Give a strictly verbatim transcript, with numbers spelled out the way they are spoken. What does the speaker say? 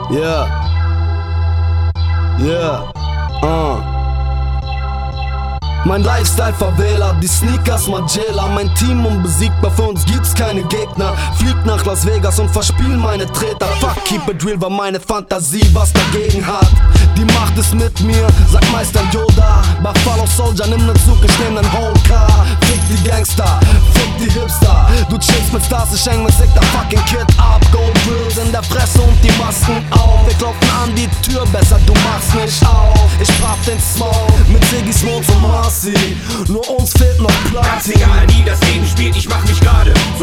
Yeah. Yeah. Uh. Mein Lifestyle Favela, die Sneakers Magela. Mein Team unbesiegbar, für uns gibt's keine Gegner. Flieg nach Las Vegas und verspiel meine Treter. Fuck, keep it real, war meine Fantasie, was dagegen hat. Die Macht ist mit mir, sagt Meister Yoda. Buffalo Soldier, nimm ne Zug, ich nehm nen Whole Car. Fick die Gangster, fick die Hipster. Du chillst mit Stars, ich häng mit Sick, der fucking Kid ab. Gold Grills in der Fresse und die Masken auf. Wir klopfen an die Tür, besser du machst nicht auf. Ich brauch den Smoke mit Ziggy Smoke und Marcy. Nur uns fehlt noch Platz. Ganz egal, wie das Leben spielt, ich mach mich gerade.